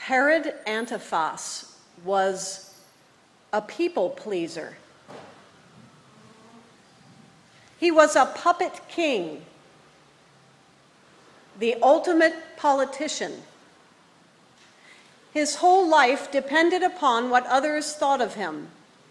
Herod Antipas was a people pleaser. He was a puppet king, the ultimate politician. His whole life depended upon what others thought of him.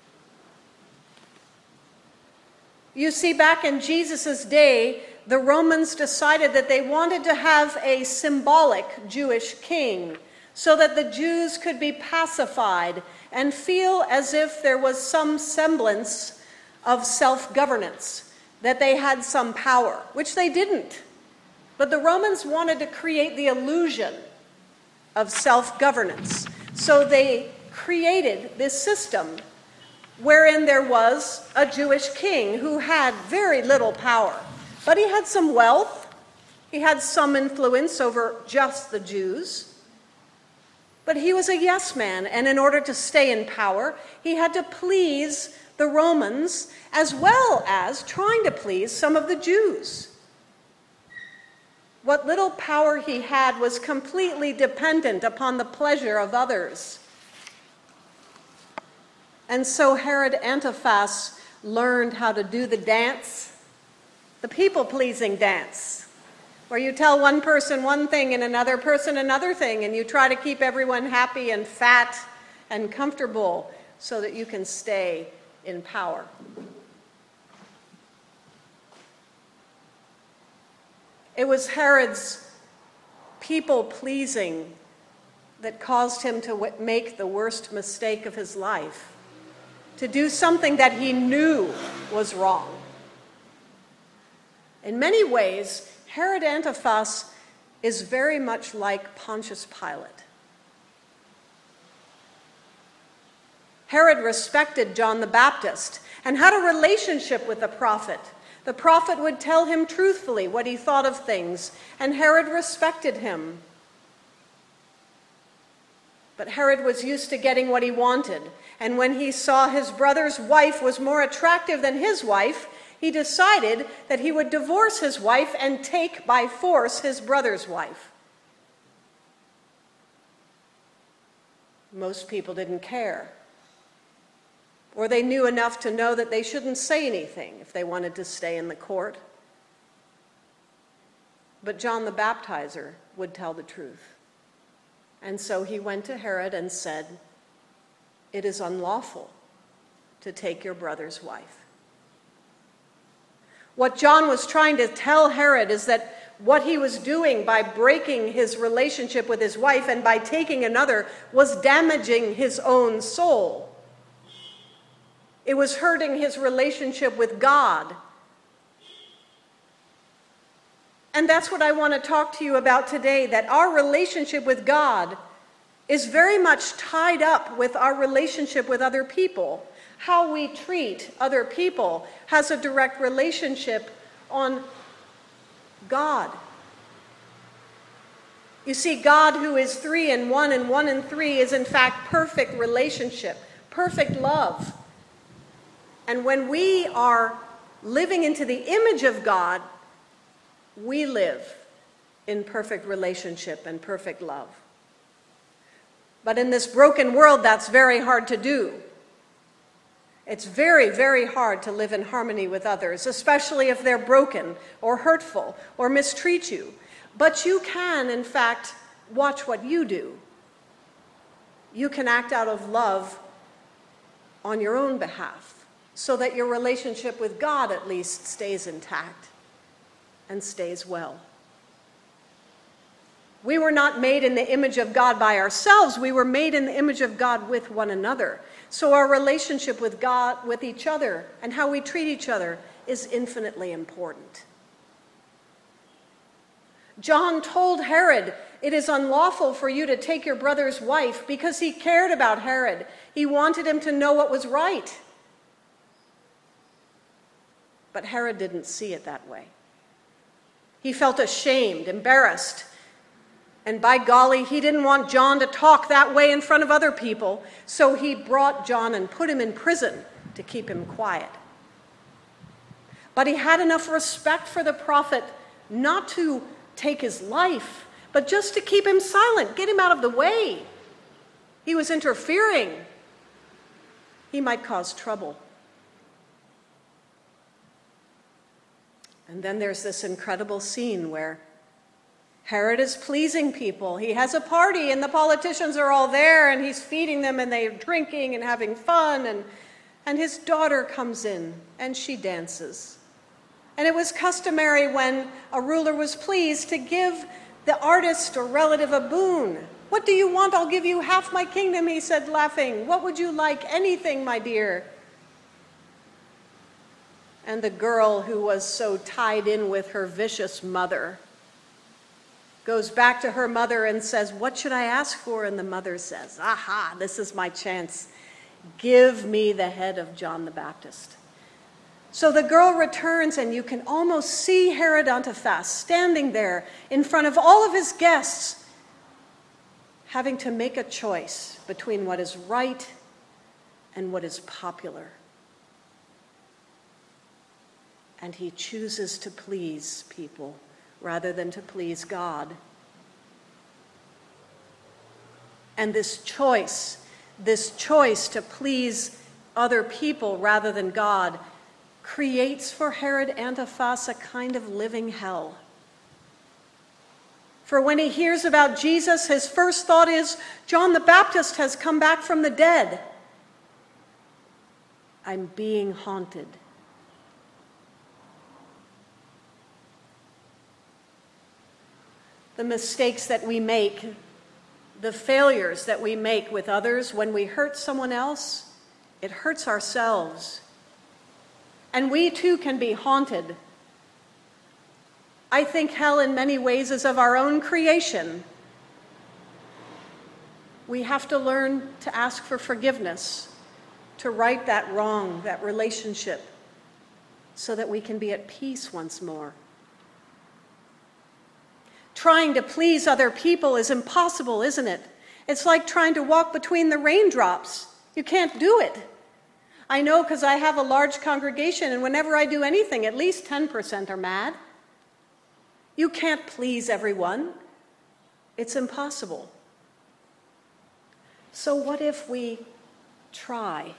You see, back in Jesus' day, the Romans decided that they wanted to have a symbolic Jewish king so that the Jews could be pacified and feel as if there was some semblance of self-governance, that they had some power, which they didn't. But the Romans wanted to create the illusion of self-governance. So they created this system wherein there was a Jewish king who had very little power. But he had some wealth, he had some influence over just the Jews. But he was a yes man, and in order to stay in power, he had to please the Romans as well as trying to please some of the Jews. What little power he had was completely dependent upon the pleasure of others. And so Herod Antipas learned how to do the dance, the people-pleasing dance, where you tell one person one thing and another person another thing, and you try to keep everyone happy and fat and comfortable so that you can stay in power. It was Herod's people-pleasing that caused him to make the worst mistake of his life, to do something that he knew was wrong. In many ways, Herod Antipas is very much like Pontius Pilate. Herod respected John the Baptist and had a relationship with the prophet. The prophet would tell him truthfully what he thought of things, and Herod respected him. But Herod was used to getting what he wanted, and when he saw his brother's wife was more attractive than his wife, he decided that he would divorce his wife and take by force his brother's wife. Most people didn't care, or they knew enough to know that they shouldn't say anything if they wanted to stay in the court. But John the Baptizer would tell the truth. And so he went to Herod and said, "It is unlawful to take your brother's wife." What John was trying to tell Herod is that what he was doing by breaking his relationship with his wife and by taking another was damaging his own soul. It was hurting his relationship with God. And that's what I want to talk to you about today, that our relationship with God is very much tied up with our relationship with other people. How we treat other people has a direct relationship on God. You see, God, who is 3 in 1 and 1 in 3, is in fact perfect relationship, perfect love. And when we are living into the image of God, we live in perfect relationship and perfect love. But in this broken world, that's very hard to do. It's very, very hard to live in harmony with others, especially if they're broken or hurtful or mistreat you. But you can, in fact, watch what you do. You can act out of love on your own behalf so that your relationship with God at least stays intact and stays well. We were not made in the image of God by ourselves. We were made in the image of God with one another. So our relationship with God, with each other, and how we treat each other is infinitely important. John told Herod, "It is unlawful for you to take your brother's wife," because he cared about Herod. He wanted him to know what was right. But Herod didn't see it that way. He felt ashamed, embarrassed. And by golly, he didn't want John to talk that way in front of other people, so he brought John and put him in prison to keep him quiet. But he had enough respect for the prophet not to take his life, but just to keep him silent, get him out of the way, He was interfering. He might cause trouble. And then there's this incredible scene where Herod is pleasing people. He has a party and the politicians are all there and he's feeding them and they're drinking and having fun. And his daughter comes in and she dances. And it was customary when a ruler was pleased to give the artist or relative a boon. "What do you want? I'll give you half my kingdom," he said, laughing. "What would you like? Anything, my dear." And the girl, who was so tied in with her vicious mother, goes back to her mother and says, "What should I ask for?" And the mother says, "Aha, this is my chance. Give me the head of John the Baptist." So the girl returns, and you can almost see Herod Antipas standing there in front of all of his guests, having to make a choice between what is right and what is popular. And he chooses to please people rather than to please God. And this choice to please other people rather than God creates for Herod Antipas a kind of living hell. For when he hears about Jesus, his first thought is, John the Baptist has come back from the dead. I'm being haunted. The mistakes that we make, the failures that we make with others, when we hurt someone else, it hurts ourselves. And we too can be haunted. I think hell in many ways is of our own creation. We have to learn to ask for forgiveness, to right that wrong, that relationship, so that we can be at peace once more. Trying to please other people is impossible, isn't it? It's like trying to walk between the raindrops. You can't do it. I know because I have a large congregation, and whenever I do anything, at least 10% are mad. You can't please everyone. It's impossible. So what if we try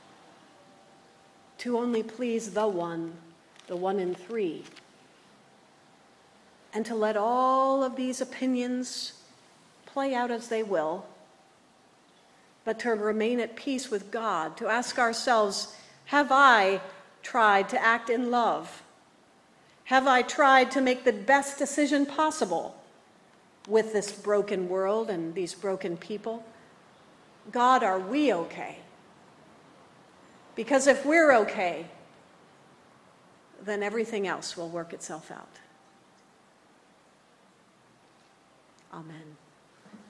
to only please the one in three? And to let all of these opinions play out as they will, but to remain at peace with God, to ask ourselves, have I tried to act in love? Have I tried to make the best decision possible with this broken world and these broken people? God, are we okay? Because if we're okay, then everything else will work itself out. Amen.